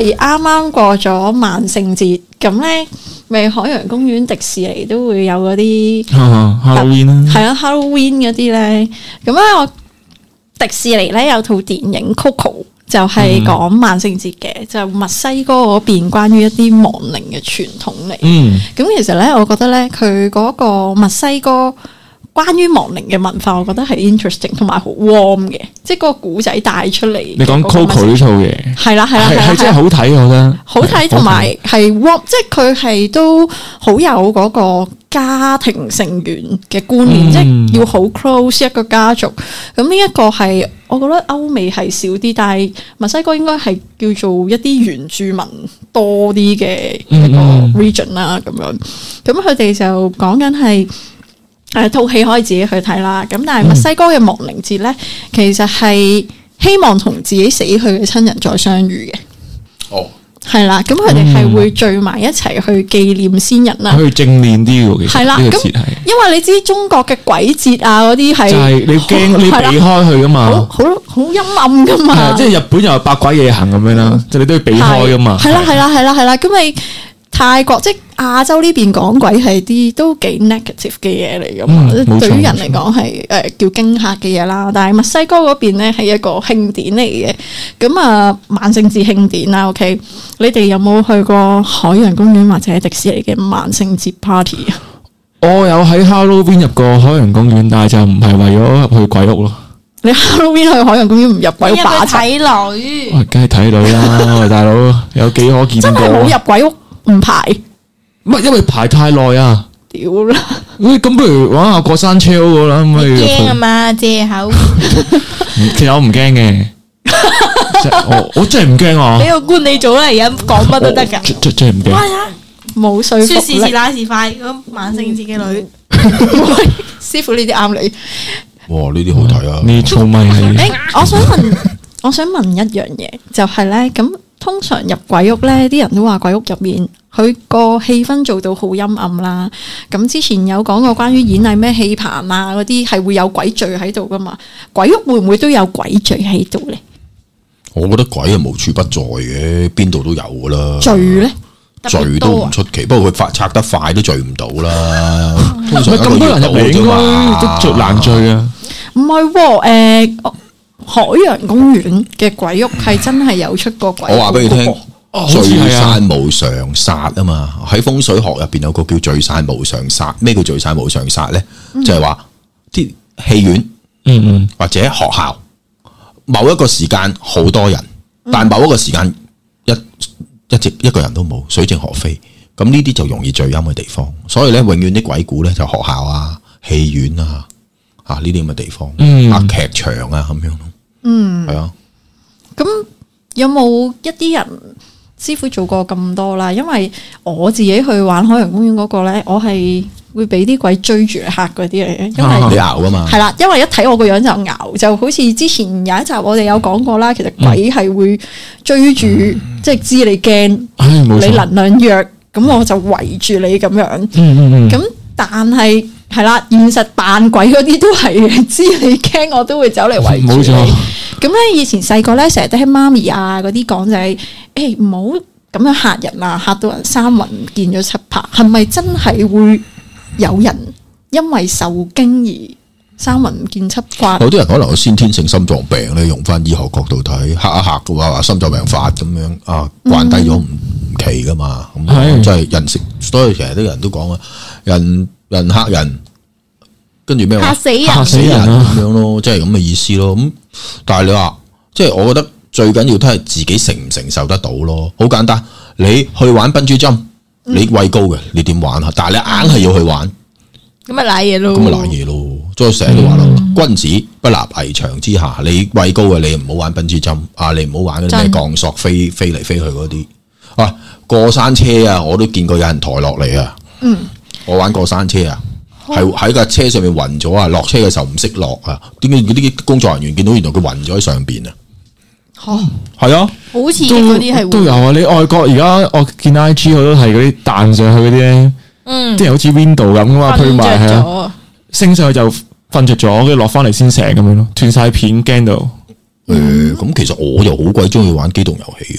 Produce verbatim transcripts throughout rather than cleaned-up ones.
係啱啱過咗萬聖節，咁咧咪海洋公園、迪士尼都會有嗰啲 Halloween 啦， 係啊 Halloween 嗰啲咧，咁咧我迪士尼咧有套電影 Coco。就係講萬聖節嘅，嗯、就墨西哥嗰邊關於一啲亡靈嘅傳統嚟。嗯，咁其實咧，我覺得咧，佢嗰個墨西哥關於亡靈嘅文化，我覺得係 interesting 同埋好 warm 嘅，即係嗰個古仔帶出嚟。你講 Coco 呢套嘢， 係啦係啦係係真係好睇，我覺得好睇，同埋係 warm，即係佢係都好有嗰個家庭成員嘅觀念，嗯、即係要好 close 一個家族。咁呢一個係。我覺得歐美係少啲，但係墨西哥應該係叫做一啲原住民多啲嘅一個 region 啦，咁樣。咁佢哋就講緊係誒套戲可以自己去睇啦。咁但係墨西哥嘅亡靈節咧，其實係希望同自己死去嘅親人再相遇嘅。哦。係啦，咁佢哋係會聚埋一齊去紀念先人啦， 去正面啲嘅。其實係啦，咁因為你知中國嘅鬼節啊嗰啲係，就係你驚你避開佢噶嘛， 好好好陰暗噶嘛。 即係日本又有百鬼夜行咁樣啦，即係你都要避開噶嘛。 係啦係啦係啦係啦，咁你泰國即係亞洲呢邊講鬼係啲都幾 negative 嘅嘢嚟噶嘛，嗯、對於人嚟講係誒叫驚嚇嘅嘢啦。但係墨西哥嗰邊咧係一個慶典嚟嘅，咁啊萬聖節慶典啦。OK， 你哋有冇去過海洋公園或者迪士尼嘅萬聖節 party 啊？ 我有喺 Halloween 入過海洋公園，但係就唔係為咗入去鬼屋咯。 你 Halloween 去海洋公園唔入鬼屋打睇女？ 喂，梗係睇女啦，大佬有幾可見過？ 真係冇入鬼屋。唔排， 唔係因為排太耐啊！ 屌啦！ 咁不如玩下過山車嗰個啦，咁咪驚啊嘛借口。 其實我唔驚嘅，我我真係唔驚啊！ 俾個官你做啦，而家講乜都得噶， 真真係唔驚。 冇說服力， 說時遲那時快。咁萬聖節嘅女， 師傅呢啲啱你。 哇！呢啲好睇啊！ 呢套咪係。 誒，我想問，我想問一樣嘢，就係咧咁。通常入鬼屋咧，啲人都話鬼屋入面佢個氣氛做到好陰暗啦。咁之前有講過關於演藝咩戲棚啊嗰啲係會有鬼聚喺度噶嘛？鬼屋會唔會都有鬼聚喺度咧？ 我覺得鬼係無處不在嘅，邊度都有噶啦。 聚咧， 聚都唔出奇，不過佢發拆得快都聚唔到啦。通常咁多人入嚟應該都聚難聚啊？ 唔係喎，誒。海洋公園嘅鬼屋係真係有出過鬼屋。 我話俾你聽，聚散無常殺啊嘛！喺風水學入邊有個叫聚散無常殺。咩叫聚散無常殺咧？嗯、就係話啲戲院，嗯嗯，或者學校，某一個時間好多人，但某一個時間一一直一個人都冇，水靜河飛。咁呢啲就容易聚陰嘅地方。所以咧，永遠啲鬼故咧就學校啊、戲院啊、啊呢啲咁嘅地方，嗯、啊劇場啊咁樣咯。嗯，係啊。 咁有冇一啲人師傅做過咁多啦？因為我自己去玩海洋公園嗰個咧，我係會俾啲鬼追住嚇嗰啲嚟嘅，因為你咬噶嘛。係啦，因為一睇我個樣就咬，就好似之前有一集我哋有講過啦。其實鬼係會追住，嗯、即係知你驚，哎、你能量弱，咁我就圍住你咁樣。嗯嗯嗯。咁但係。係啦，現實扮鬼嗰啲都係知你驚，我都會走嚟圍住你。冇錯。咁咧，以前細個咧，成日都喺媽咪啊嗰啲講就係，誒唔好咁樣嚇人啊，嚇到人三魂唔見咗七魄。係咪真係會有人因為受驚而三魂唔見七魄？ 有啲人可能有先天性心臟病咧，用翻醫學角度睇，嚇一嚇嘅話，話心臟病發咁樣啊，慣低咗唔唔奇噶嘛。咁即係人食，所以成日啲人都講啊，人。人嚇人，跟住咩話？ 嚇死人， 嚇死人咁樣咯，即係咁嘅意思咯。咁但係你話，即係我覺得最緊要都係自己承唔承受得到咯。好簡單，你去玩笨豬跳，你畏高嘅，你點玩啊？但係你硬係要去玩， 咁咪賴嘢咯。 咁咪賴嘢咯。所以成日都話咯，嗯、君子不立危牆之下。你畏高嘅，你唔好玩笨豬跳啊！你唔好玩嗰啲咩鋼索飛飛嚟飛去嗰啲啊。過山車啊，我都見過有人抬落嚟啊。嗯。我玩過山車啊，係喺架車上面暈咗啊！落車嘅時候唔識落啊，點解嗰啲工作人員見到原來佢暈咗喺上邊啊？ 哦， 係啊， 好似嗰啲係都有啊！你外國而家我見 I G 好多係嗰啲彈上去嗰啲咧，嗯，啲人好似 Window 咁噶嘛，推埋係啊，升上去就瞓着咗，跟住落翻嚟先醒咁樣咯，斷晒片驚到。 誒，咁其實我又好鬼中意玩機動遊戲嘅，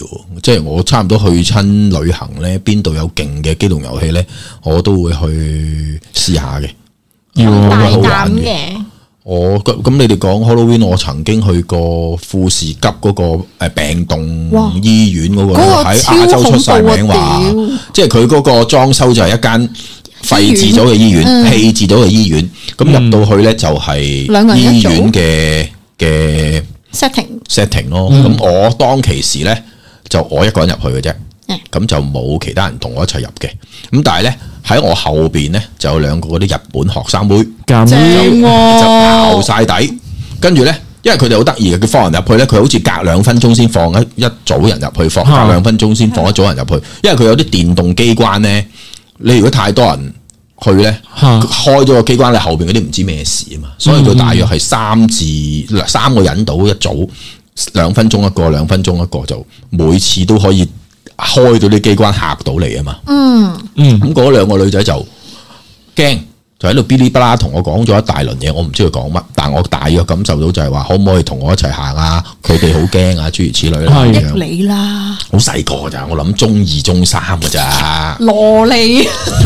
即係我差唔多去親旅行咧，邊度有勁嘅機動遊戲咧，我都會去試下嘅， 大好玩膽嘅。 我咁咁，你哋講 Halloween，我曾經去過富士急嗰個誒病棟醫院嗰個喺亞洲出晒名話，即係佢嗰個裝修就係一間廢置咗嘅醫院，棄置咗嘅醫院，咁入到去咧就係醫院嘅嘅 setting setting 咯。咁我當其時咧就我一個人入去嘅啫。咁就冇其他人同我一齊入嘅，咁但係咧喺我後邊咧就有兩個嗰啲日本學生妹， 正就熬晒底，跟住咧，因為佢哋好得意嘅，佢放人入去咧，佢好似隔兩分鐘先放一一組人入去，放隔兩分鐘先放一組人入去，因為佢有啲電動機關咧，你如果太多人去咧，開咗個機關，你後邊嗰啲唔知咩事啊嘛，所以佢大約係三至三個人到一組，兩分鐘一個，兩分鐘一個，就每次都可以開到啲機關嚇到你啊嘛，嗯嗯，咁嗰兩個女仔就驚，就喺度嗶哩吧啦同我講咗一大輪嘢，我唔知佢講乜，但我大約感受到就係話可唔可以同我一齊行啊？佢哋好驚啊，諸如此類啦， 益你啦， 好細個咋，我諗中二中三㗎咋， 羅莉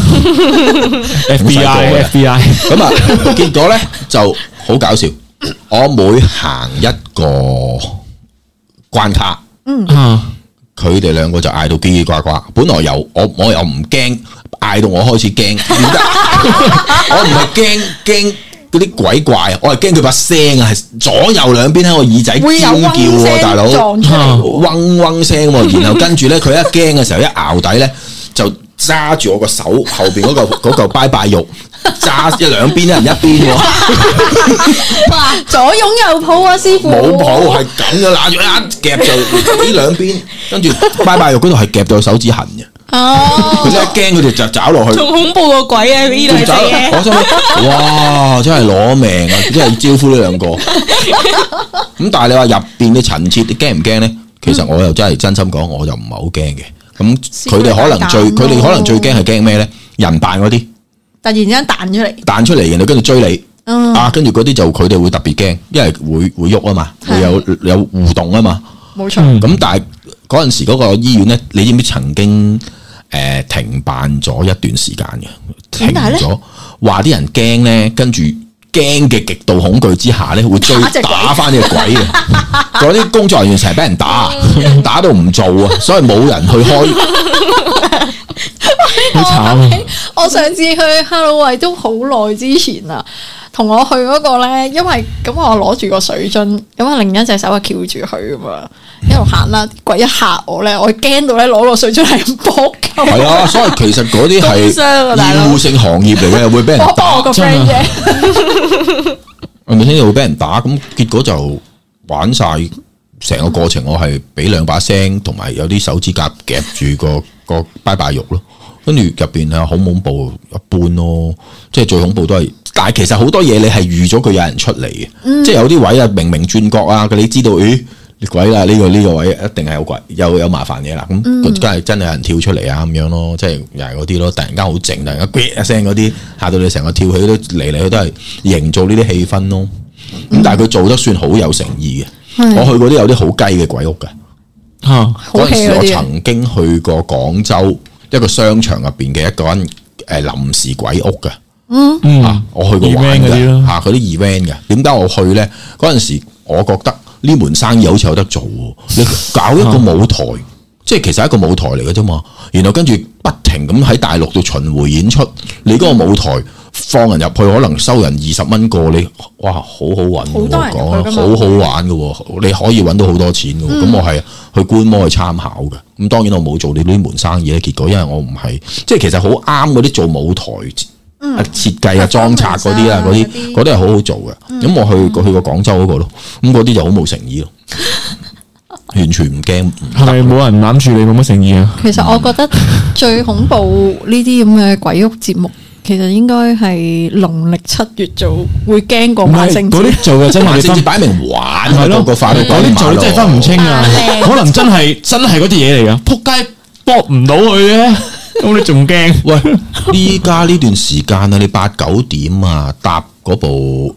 F B I F B I， 咁啊，結果咧就好搞笑，我每行一個關卡，嗯。佢哋兩個就嗌到嘰嘰呱呱，本來又我我又唔驚，嗌到我開始驚，點解？我唔係驚驚嗰啲鬼怪，我係驚佢把聲啊，係左右兩邊喺我耳仔尖叫喎，大佬，嗡嗡聲喎，然後跟住咧佢一驚嘅時候一咬底咧就揸住我個手後邊嗰嚿嗰嚿拜拜肉。揸一兩邊一人一邊喎， 哇！左擁右抱啊，師傅冇抱係咁嘅，拿住一夾就呢兩邊，跟住拜拜肉嗰度係夾到手指痕嘅。哦，佢真係驚，佢哋就找落去， 仲恐怖過鬼啊！呢兩隻嘢， 我心諗，哇！真係攞命啊！真係招呼呢兩個。咁但係你話入邊嘅陳設，你驚唔驚咧？其實我又真係真心講，我就唔係好驚嘅。咁佢哋可能最，佢哋可能最驚係驚咩咧？人扮嗰啲。 突然之間彈出嚟， 彈出嚟，然後跟住追你，嗯、啊，跟住嗰啲就佢哋會特別驚，因為會會喐啊嘛，會有有互動啊嘛， 冇錯。 咁、嗯、但係嗰陣時嗰個醫院咧，你知唔知曾經誒、呃、停辦咗一段時間嘅？停咗，話啲人驚咧，跟住驚嘅極度恐懼之下咧，會追打翻呢個鬼嘅。嗰啲工作人員成日俾人打，打到唔做啊，所以冇人去開。 好慘！我上次去哈囉喂都好耐之前啦，同我去嗰個咧，因為咁我攞住個水樽，咁啊另一隻手啊翹住佢噶嘛，一路行啦，鬼一嚇我咧，我驚到咧攞個水樽係咁撲鳩。係啊，所以其實嗰啲係厭惡性行業嚟嘅，會俾人打。我個 friend 啫，係咪先會俾人打？咁結果就玩晒成個過程，我係俾兩把聲，同埋有啲手指甲夾住個個拜拜肉咯。跟住入邊啊，好恐怖，一般咯。即係最恐怖都係，但係其實好多嘢你係預咗佢有人出嚟嘅，嗯、即係有啲位啊，明明轉角啊，你知道，咦，你鬼啦，呢、呢個呢、呢個位一定係有鬼，有有麻煩嘢啦。咁梗係真係有人跳出嚟啊，咁樣咯，即係又係嗰啲咯。突然間好靜，突然間咇一聲嗰啲，嚇到你成個跳起都嚟嚟去都係營造呢啲氣氛咯。咁、嗯、但係佢做得算好有誠意嘅。嗯、我去過啲有啲好雞嘅鬼屋嘅。嚇、啊！嗰陣時我曾經去過廣州。一個商場入邊嘅一個人誒臨時鬼屋嘅，嗯啊，我去過玩嘅吓，嗰啲 event 嘅。點解我去咧？嗰陣時我覺得呢門生意好似有得做，你搞一個舞台，啊、即係其實係一個舞台嚟嘅啫嘛。然後跟住不停咁喺大陸度巡迴演出，你嗰個舞台放人入去，可能收人二十蚊個，你哇好好揾，我講好好玩嘅，你可以揾到好多錢嘅。咁、嗯、我係去觀摩去參考嘅。咁當然我冇做你呢門生意咧，結果因為我唔係，即係其實好啱嗰啲做舞台啊設計啊裝拆嗰啲啊嗰啲嗰啲係好好做嘅。咁、嗯、我去過去過廣州嗰、嗰個咯，咁嗰啲就好冇誠意咯，完全唔驚。 係咪冇人攬住你冇乜誠意啊？ 其實我覺得最恐怖呢啲咁嘅鬼屋節目。其實應該係農曆七月做，會驚過萬聖節。 嗰啲做嘅真係分擺明玩，係咯個化到嗰啲做真係分唔清啊！可能真係真係嗰啲嘢嚟噶，撲街搏唔到佢嘅，咁你仲驚？ 喂，依家呢段時間啊，你八九點啊，搭嗰部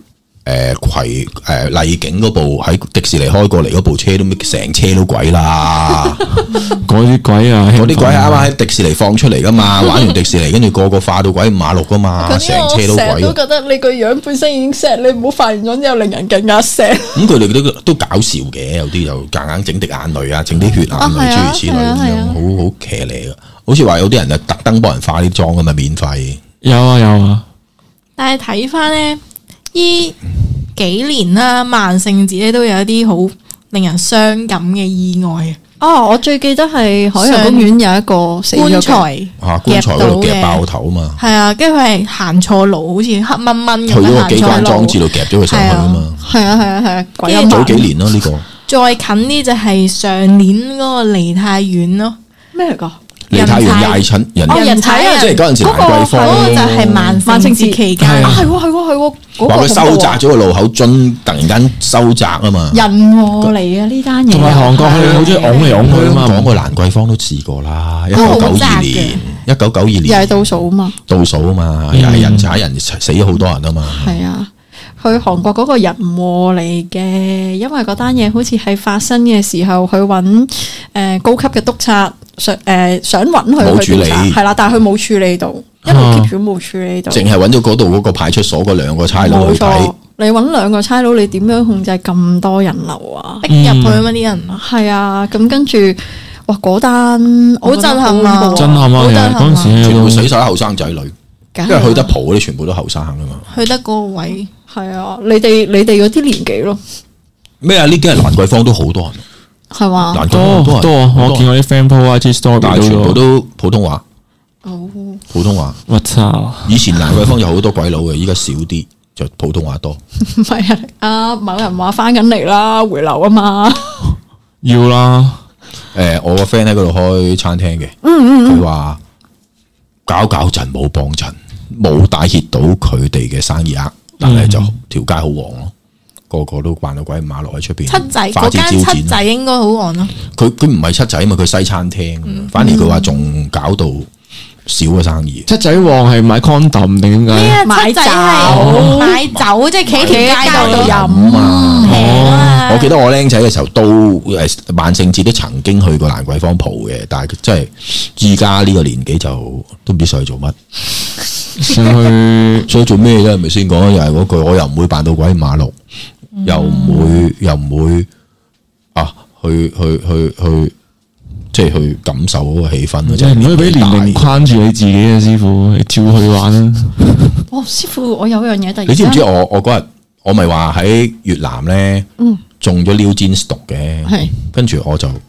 誒葵誒麗景嗰部喺迪士尼開過嚟嗰部車都成車都鬼啦， 嗰啲鬼啊， 嗰啲鬼係啱啱喺迪士尼放出嚟噶嘛，玩完迪士尼跟住個個化到鬼五馬六噶嘛，成車都鬼。 都覺得你個樣本身已經 sad，你唔好化完妝之後令人更加 sad。 咁佢哋都都搞笑嘅，有啲就夾硬整滴眼淚啊，整啲血眼淚諸如此類咁樣，好好騎呢噶。好似話有啲人就特登幫人化啲妝噶嘛，免費。 有啊有啊， 但係睇翻咧，呢幾年啦，萬聖節咧都有一啲好令人傷感嘅意外。 哦，我最記得係海洋公園有一個死咗棺材啊，棺材嗰度夾爆頭啊嘛， 係啊，跟住佢係行錯路，好似黑蚊蚊咁去咗個機關行錯路裝置度夾咗佢上去啊嘛。 係啊係啊係啊，鬼跟住早幾年咯呢個。 再近啲就係上年嗰個梨泰院咯， 咩嚟㗎？ 梨泰院踩親人， 哦人踩人即係嗰陣時蘭桂坊嗰個就係萬萬聖節期間， 啊係喎係喎係喎，嗰個話佢收窄咗個路口樽，突然間收窄啊嘛。 人禍嚟嘅呢單嘢， 同埋韓國佢好中意拱嚟拱去啊嘛。 講個蘭桂坊都試過啦，一九九二年，一九九二年又係倒數啊嘛， 倒數啊嘛，又係人踩人，死咗好多人啊嘛。 係啊。去韓國嗰個人禍嚟嘅，因為嗰單嘢好似係發生嘅時候，去揾誒高級嘅督察，想誒想揾佢去調查，係啦，但係佢冇處理到，一路 keep 住冇處理到， 淨係揾咗嗰度嗰個派出所嗰兩個差佬去睇。 你揾兩個差佬，你點樣控制咁多人流啊？ 逼入去啊嘛啲人， 係啊，咁跟住哇嗰單好震撼啊！ 震撼啊！嗰陣時全部死晒後生仔女，因為去得蒲嗰啲全部都後生噶嘛， 去得嗰個位。 係啊，你哋你哋嗰啲年紀咯。 咩啊？呢幾日蘭桂坊都好多人， 係嘛？ 蘭桂坊多多啊！我見我啲 friend po I G story， 但係全部都普通話。 哦， 普通話。 我操！ 以前蘭桂坊有好多鬼佬嘅，依家少啲，就普通話多。 唔係啊，啊某人話翻緊嚟啦，回流啊嘛。 要啦。 誒，我個 friend 喺嗰度開餐廳嘅，佢話搞搞震冇幫襯，冇帶挈到佢哋嘅生意額。但係就條街好旺咯，個個都扮到鬼馬落喺出邊。 七仔嗰間七仔應該好旺咯。 佢佢唔係七仔嘛，佢西餐廳，嗯、反而佢話仲搞到少嘅生意。 七仔旺係買 condom 定點解？ 買酒係買酒，即係企喺街度飲啊！ 我記得我僆仔嘅時候都誒萬聖節都曾經去過蘭桂坊蒲嘅，但係即係依家呢個年紀就都唔知上去做乜。 上去想做咩啫？係咪先講？又係嗰句，我又唔會扮到鬼馬六，嗯、又唔會，又唔會啊！去去去去，即係去感受嗰個氣氛。 即係唔可以俾年齡框住你自己嘅師傅，你照去玩啦。 哦，師傅，我有樣嘢突然， 你知唔知我我嗰日我咪話喺越南咧，嗯，中咗 New Jeans 毒嘅，係，跟住我就